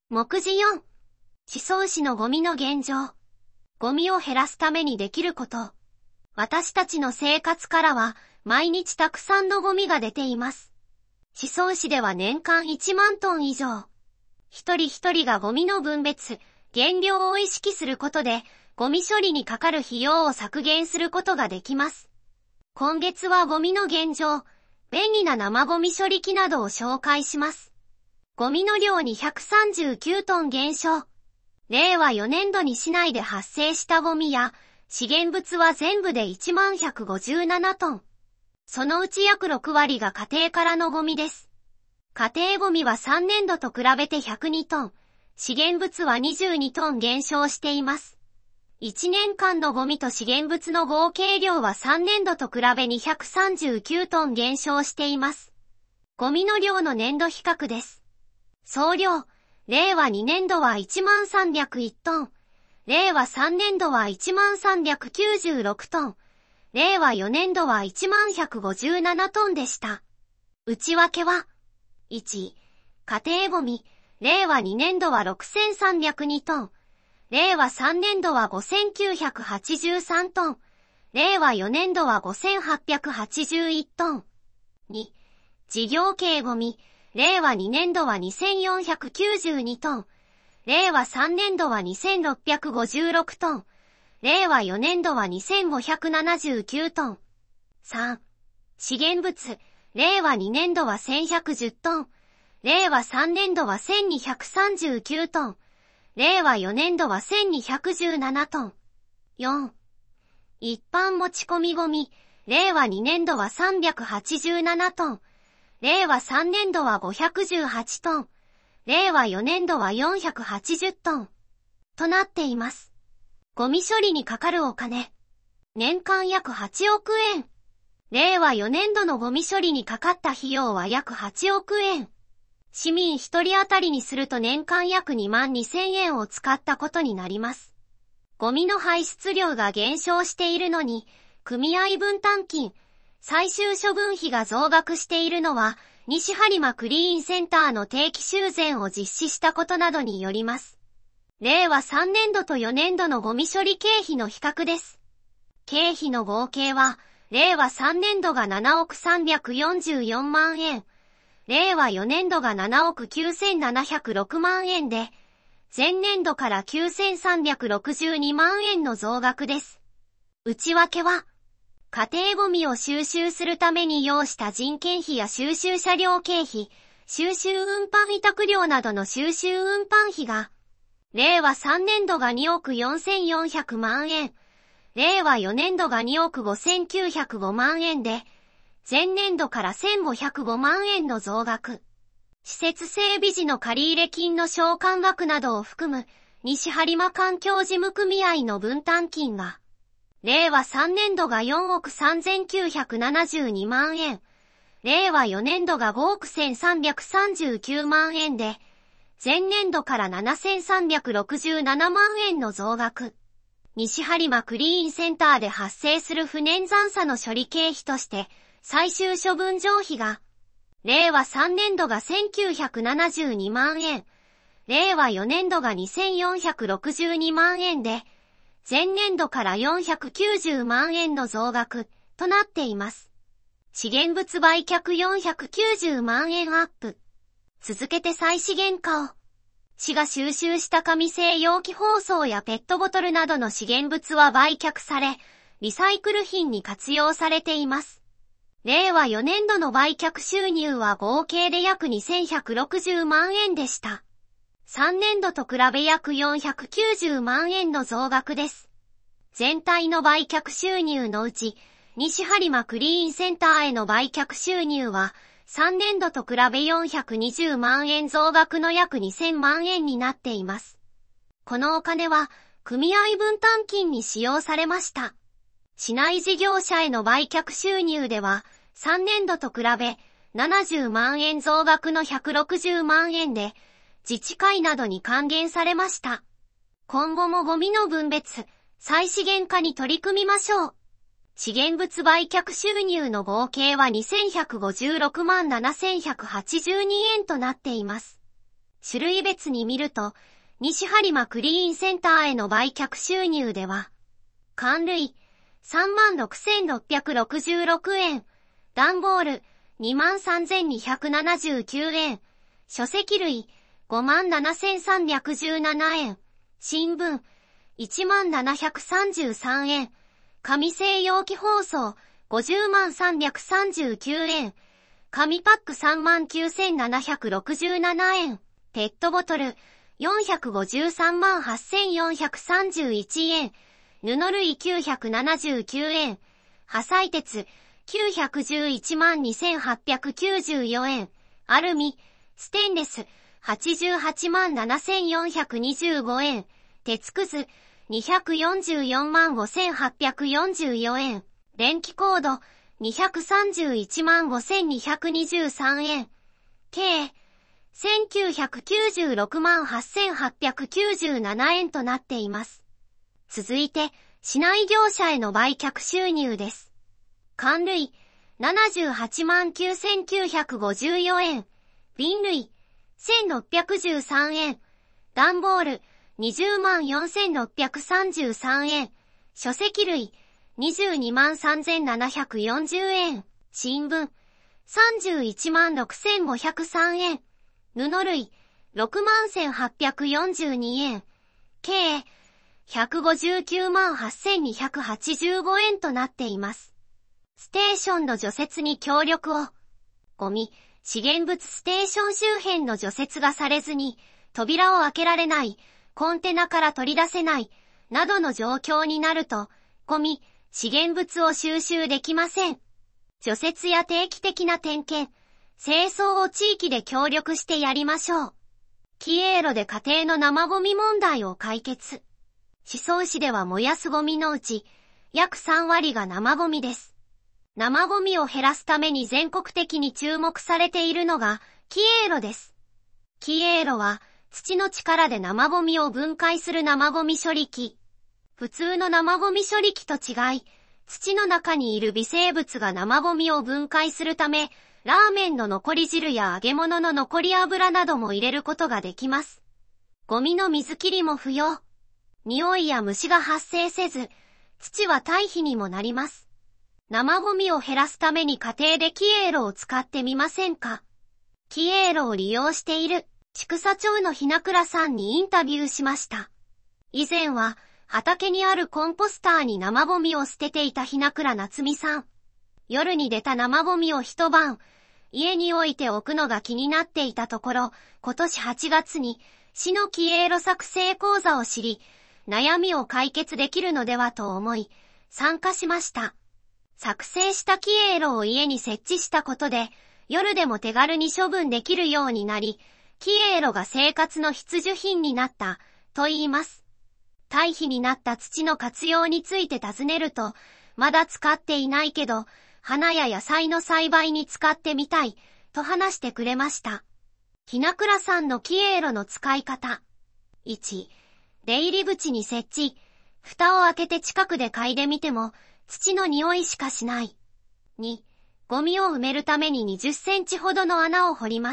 目次4。宍粟市のゴミの現状。ゴミを減らすためにできること。私たちの生活からは毎日たくさんのゴミが出ています。宍粟市では年間1万トン以上。一人一人がゴミの分別、減量を意識することで、ゴミ処理にかかる費用を削減することができます。今月はゴミの現状、便利な生ゴミ処理機などを紹介します。ゴミの量239トン減少。令和4年度に市内で発生したゴミや資源物は全部で10157トン。そのうち約6割が家庭からのゴミです。家庭ゴミは3年度と比べて102トン、資源物は22トン減少しています。1年間のゴミと資源物の合計量は3年度と比べ239トン減少しています。ゴミの量の年度比較です。総量、令和2年度は1301トン、令和3年度は1396トン、令和4年度は1157トンでした。内訳は、1、家庭ゴミ、令和2年度は6302トン、令和3年度は5983トン、令和4年度は5881トン。2、事業系ゴミ、令和2年度は2492トン、令和3年度は2656トン、令和4年度は2579トン。3、資源物、令和2年度は1110トン、令和3年度は1239トン、令和4年度は1217トン。4、一般持ち込みゴミ、令和2年度は387トン、令和3年度は518トン、令和4年度は480トン、となっています。ゴミ処理にかかるお金。年間約8億円。令和4年度のゴミ処理にかかった費用は約8億円。市民一人当たりにすると年間約22000円を使ったことになります。ゴミの排出量が減少しているのに、組合分担金、最終処分費が増額しているのは、西播磨クリーンセンターの定期修繕を実施したことなどによります。令和3年度と4年度のゴミ処理経費の比較です。経費の合計は、令和3年度が7億344万円、令和4年度が7億9706万円で、前年度から9362万円の増額です。内訳は、家庭ゴミを収集するために要した人件費や収集車両経費、収集運搬委託料などの収集運搬費が、令和3年度が2億4400万円、令和4年度が2億5905万円で、前年度から1505万円の増額。施設整備時の借入金の償還額などを含む、西播磨環境事務組合の分担金が、令和3年度が4億3972万円、令和4年度が5億1339万円で、前年度から7367万円の増額。西播磨クリーンセンターで発生する不燃残渣の処理経費として、最終処分場費が、令和3年度が1972万円、令和4年度が2462万円で、前年度から490万円の増額となっています。資源物売却490万円アップ。続けて再資源化を。市が収集した紙製容器包装やペットボトルなどの資源物は売却され、リサイクル品に活用されています。令和4年度の売却収入は合計で約2160万円でした。3年度と比べ約490万円の増額です。全体の売却収入のうち、西播磨クリーンセンターへの売却収入は、3年度と比べ420万円増額の約2000万円になっています。このお金は、組合分担金に使用されました。市内事業者への売却収入では、3年度と比べ、70万円増額の160万円で、自治会などに還元されました。今後もゴミの分別、再資源化に取り組みましょう。資源物売却収入の合計は2156万7182円となっています。 種類別に見ると、西播磨クリーンセンターへの売却収入では、缶類、36,666 円、段ボール、23,279 円、書籍類、57,317 円、新聞、17,733 円、紙製容器包装、503,339 円、紙パック 39,767 円、ペットボトル、453,8431 円、布類979円、破砕鉄、911,2894 円、アルミ、ステンレス、887,425 円、鉄くず、244,584 円、電気コード、231,5223 円、計、1996,8897 円となっています。続いて、市内業者への売却収入です。缶類、789,954 円、瓶類、1,613 円、段ボール、204,633 円、書籍類、223,740 円、新聞、316,503 円、布類、61,842 円、計、159,8285 円となっています。ステーションの除雪に協力を。ゴミ、資源物ステーション周辺の除雪がされずに、扉を開けられない、コンテナから取り出せない、などの状況になると、ゴミ、資源物を収集できません。除雪や定期的な点検、清掃を地域で協力してやりましょう。キエーロで家庭の生ゴミ問題を解決。宍粟市では燃やすゴミのうち、約3割が生ゴミです。生ゴミを減らすために全国的に注目されているのが、キエーロです。キエーロは、土の力で生ゴミを分解する生ゴミ処理機。普通の生ゴミ処理機と違い、土の中にいる微生物が生ゴミを分解するため、ラーメンの残り汁や揚げ物の残り油なども入れることができます。ゴミの水切りも不要。匂いや虫が発生せず、土は堆肥にもなります。生ゴミを減らすために家庭でキエーロを使ってみませんか？キエーロを利用している、千種町のひなくらさんにインタビューしました。以前は、畑にあるコンポスターに生ゴミを捨てていたひなくらなつみさん。夜に出た生ゴミを一晩、家に置いておくのが気になっていたところ、今年8月に、市のキエーロ作成講座を知り、悩みを解決できるのではと思い、参加しました。作成したキエーロを家に設置したことで、夜でも手軽に処分できるようになり、キエーロが生活の必需品になった、と言います。堆肥になった土の活用について尋ねると、まだ使っていないけど、花や野菜の栽培に使ってみたい、と話してくれました。ひなくらさんのキエーロの使い方。1、出入り口に設置。蓋を開けて近くで嗅いでみても、土の匂いしかしない。2、ゴミを埋めるために20センチほどの穴を掘ります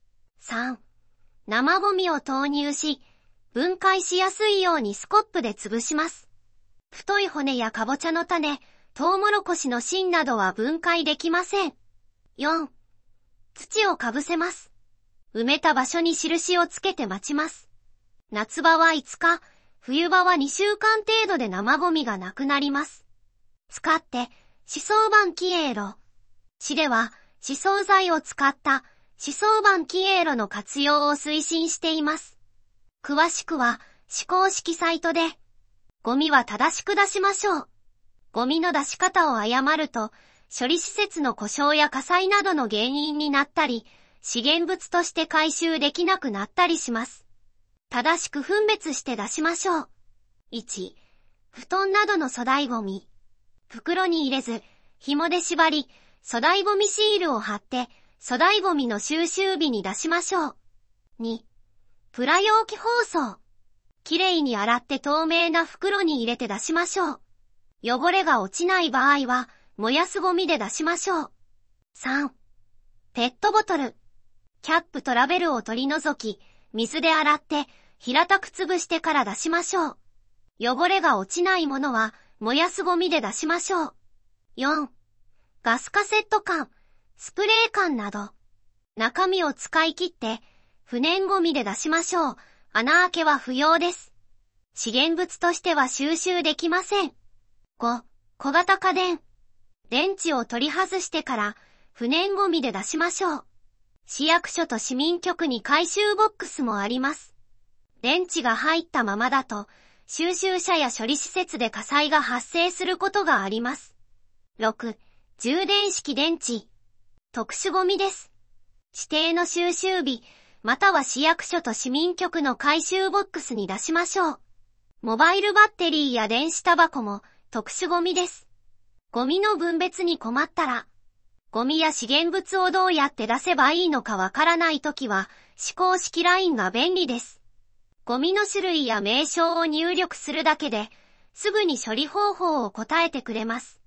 。3、生ゴミを投入し、分解しやすいようにスコップで潰します。太い骨やかぼちゃの種、トウモロコシの芯などは分解できません。4、土をかぶせます。埋めた場所に印をつけて待ちます。夏場は5日、冬場は2週間程度で生ゴミがなくなります。使って、宍粟板キエーロ。市では、宍粟材を使った宍粟板キエーロの活用を推進しています。詳しくは、市公式サイトで、ゴミは正しく出しましょう。ゴミの出し方を誤ると、処理施設の故障や火災などの原因になったり、資源物として回収できなくなったりします。正しく分別して出しましょう。1、布団などの粗大ゴミ。袋に入れず、紐で縛り、粗大ゴミシールを貼って、粗大ゴミの収集日に出しましょう。2、プラ容器包装。きれいに洗って透明な袋に入れて出しましょう。汚れが落ちない場合は、燃やすゴミで出しましょう。3、ペットボトル。キャップとラベルを取り除き、 水で洗って平たく潰してから出しましょう。汚れが落ちないものは燃やすゴミで出しましょう。4. ガスカセット缶、スプレー缶など。中身を使い切って不燃ゴミで出しましょう。穴開けは不要です。資源物としては収集できません。5. 小型家電。電池を取り外してから不燃ゴミで出しましょう。市役所と市民局に回収ボックスもあります。電池が入ったままだと収集車や処理施設で火災が発生することがあります。6. 充電式電池。特殊ゴミです。指定の収集日、または市役所と市民局の回収ボックスに出しましょう。モバイルバッテリーや電子タバコも特殊ゴミです。ゴミの分別に困ったら、ゴミや資源物をどうやって出せばいいのかわからないときは、指向式 LINE が便利です。ゴミの種類や名称を入力するだけで、すぐに処理方法を答えてくれます。